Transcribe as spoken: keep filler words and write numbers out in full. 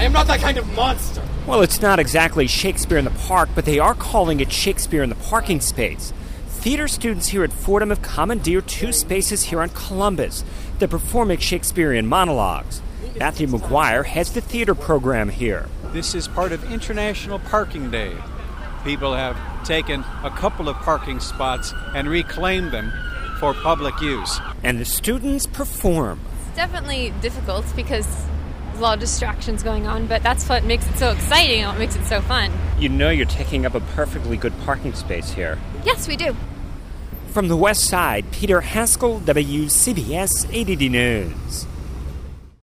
am not that kind of monster. Well, it's not exactly Shakespeare in the Park, but they are calling it Shakespeare in the Parking Space. Theater students here at Fordham have commandeered two spaces here on Columbus. They're performing Shakespearean monologues. Matthew McGuire heads the theater program here. This is part of International Parking Day. People have taken a couple of parking spots and reclaimed them for public use. And the students perform. It's definitely difficult because there's a lot of distractions going on, but that's what makes it so exciting and what makes it so fun. You know you're taking up a perfectly good parking space here. Yes, we do. From the West Side, Peter Haskell, W C B S eight eighty News.